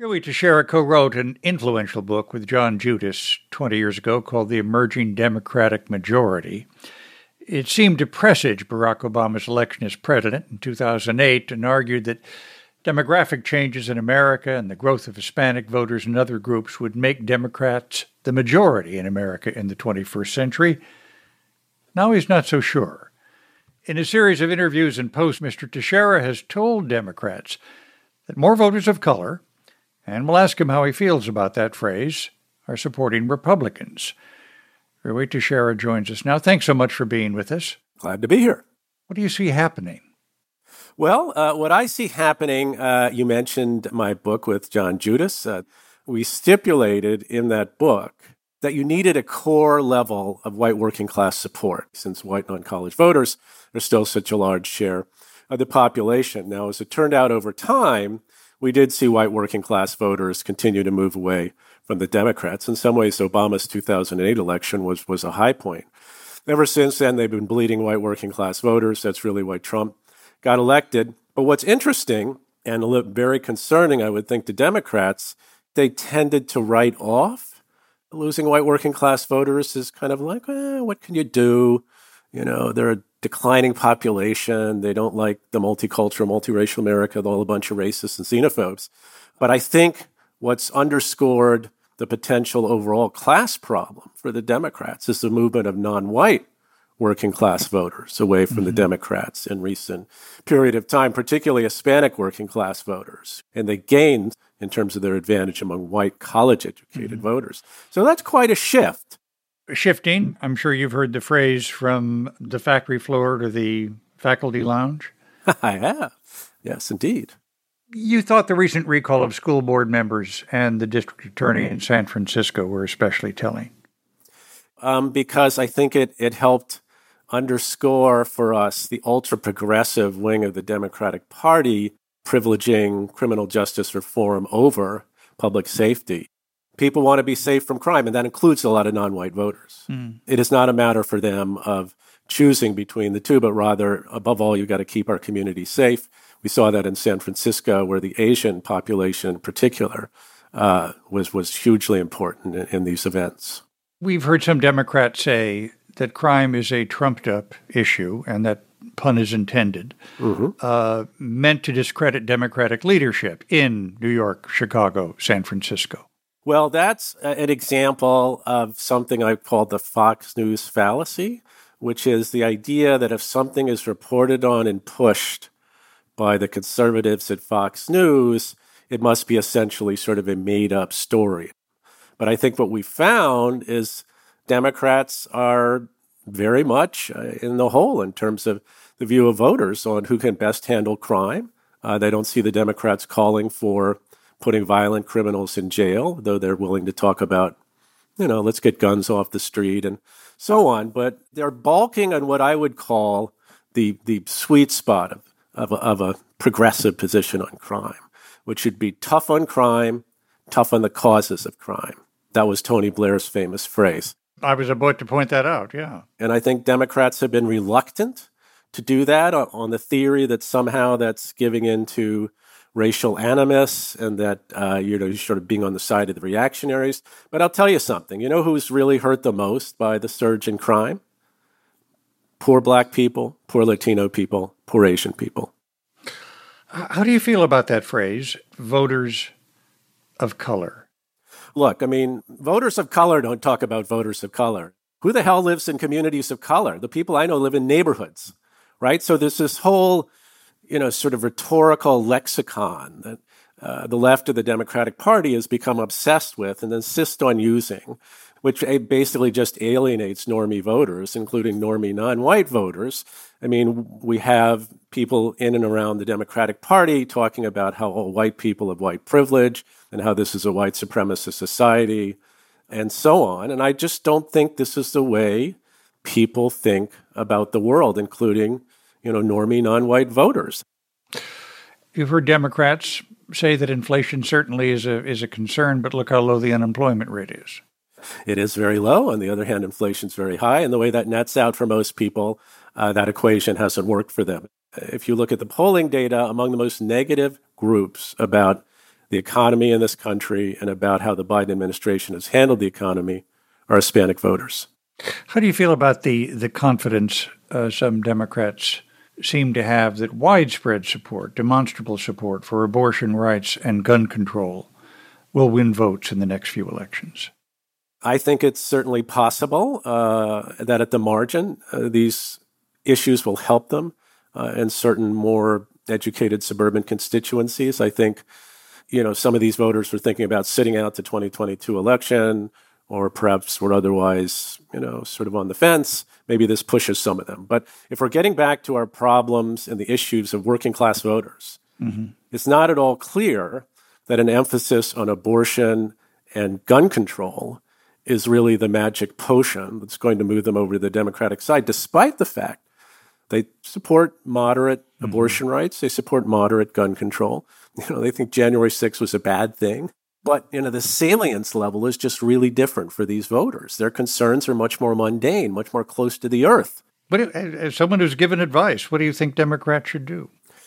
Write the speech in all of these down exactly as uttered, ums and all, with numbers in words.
Rui Teixeira co-wrote an influential book with John Judas twenty years ago called The Emerging Democratic Majority. It seemed to presage Barack Obama's election as president in two thousand eight and argued that demographic changes in America and the growth of Hispanic voters and other groups would make Democrats the majority in America in the twenty-first century. Now he's not so sure. In a series of interviews and posts, Mister Teixeira has told Democrats that more voters of color, and we'll ask him how he feels about that phrase, are supporting Republicans. Rui Teixeira joins us now. Thanks so much for being with us. Glad to be here. What do you see happening? Well, uh, what I see happening, uh, you mentioned my book with John Judas. Uh, we stipulated in that book that you needed a core level of white working class support, since white non-college voters are still such a large share of the population. Now, as it turned out over time, we did see white working class voters continue to move away from the Democrats. In some ways, Obama's two thousand eight election was, was a high point. Ever since then, they've been bleeding white working class voters. That's really why Trump got elected. But what's interesting and very concerning, I would think, to Democrats, they tended to write off losing white working class voters as kind of like, eh, what can you do? You know, they're a declining population. They don't like the multicultural, multiracial America, all a bunch of racists and xenophobes. But I think what's underscored the potential overall class problem for the Democrats is the movement of non-white working class voters away from mm-hmm. the Democrats in recent period of time, particularly Hispanic working class voters. And they gained in terms of their advantage among white college-educated mm-hmm. voters. So that's quite a shift. Shifting, I'm sure you've heard the phrase from the factory floor to the faculty lounge. I have. Yes, indeed. You thought the recent recall of school board members and the district attorney in San Francisco were especially telling. Um, because I think it, it helped underscore for us the ultra-progressive wing of the Democratic Party privileging criminal justice reform over public safety. People want to be safe from crime, and that includes a lot of non-white voters. Mm. It is not a matter for them of choosing between the two, but rather, above all, you've got to keep our community safe. We saw that in San Francisco, where the Asian population in particular uh, was, was hugely important in, in these events. We've heard some Democrats say that crime is a trumped-up issue, and that pun is intended, mm-hmm. uh, meant to discredit Democratic leadership in New York, Chicago, San Francisco. Well, that's an example of something I call the Fox News fallacy, which is the idea that if something is reported on and pushed by the conservatives at Fox News, it must be essentially sort of a made-up story. But I think what we found is Democrats are very much in the hole in terms of the view of voters on who can best handle crime. Uh, they don't see the Democrats calling for putting violent criminals in jail, though they're willing to talk about, you know, let's get guns off the street and so on. But they're balking on what I would call the the sweet spot of, of, a, of a progressive position on crime, which should be tough on crime, tough on the causes of crime. That was Tony Blair's famous phrase. I was about to point that out, yeah. And I think Democrats have been reluctant to do that on the theory that somehow that's giving into racial animus and that, uh, you know, you're sort of being on the side of the reactionaries. But I'll tell you something. You know who's really hurt the most by the surge in crime? Poor Black people, poor Latino people, poor Asian people. How do you feel about that phrase, voters of color? Look, I mean, voters of color don't talk about voters of color. Who the hell lives in communities of color? The people I know live in neighborhoods, right? So there's this whole, you know, sort of rhetorical lexicon that uh, the left of the Democratic Party has become obsessed with and insists on using, which basically just alienates normie voters, including normie non-white voters. I mean, we have people in and around the Democratic Party talking about how all white people have white privilege and how this is a white supremacist society and so on. And I just don't think this is the way people think about the world, including, you know, normie non-white voters. You've heard Democrats say that inflation certainly is a is a concern, but look how low the unemployment rate is. It is very low. On the other hand, inflation's very high. And the way that nets out for most people, uh, that equation hasn't worked for them. If you look at the polling data, among the most negative groups about the economy in this country and about how the Biden administration has handled the economy are Hispanic voters. How do you feel about the, the confidence uh, some Democrats seem to have that widespread support, demonstrable support for abortion rights and gun control will win votes in the next few elections? I think it's certainly possible uh, that at the margin, uh, these issues will help them uh, in certain more educated suburban constituencies. I think, you know, some of these voters were thinking about sitting out the twenty twenty-two election, or perhaps were otherwise, you know, sort of on the fence. Maybe this pushes some of them. But if we're getting back to our problems and the issues of working class voters, mm-hmm. it's not at all clear that an emphasis on abortion and gun control is really the magic potion that's going to move them over to the Democratic side, despite the fact they support moderate mm-hmm. abortion rights, they support moderate gun control. You know, they think January sixth was a bad thing. But, you know, the salience level is just really different for these voters. Their concerns are much more mundane, much more close to the earth. But as someone who's given advice, what do you think Democrats should do?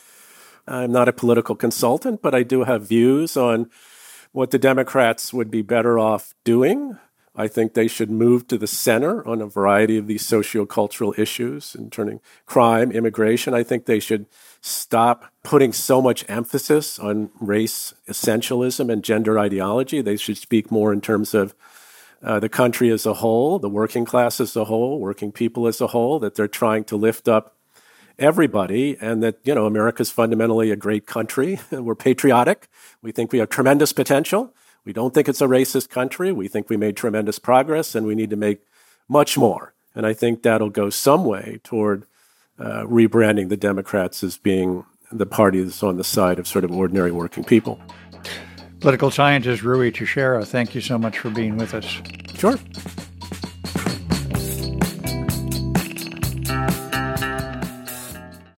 I'm not a political consultant, but I do have views on what the Democrats would be better off doing. I think they should move to the center on a variety of these sociocultural issues, in turning crime, immigration. I think they should stop putting so much emphasis on race essentialism and gender ideology. They should speak more in terms of uh, the country as a whole, the working class as a whole, working people as a whole, that they're trying to lift up everybody, and that, you know, America's fundamentally a great country. We're patriotic. We think we have tremendous potential. We don't think it's a racist country. We think we made tremendous progress, and we need to make much more. And I think that'll go some way toward uh, rebranding the Democrats as being the party that's on the side of sort of ordinary working people. Political scientist Ruy Teixeira, thank you so much for being with us. Sure.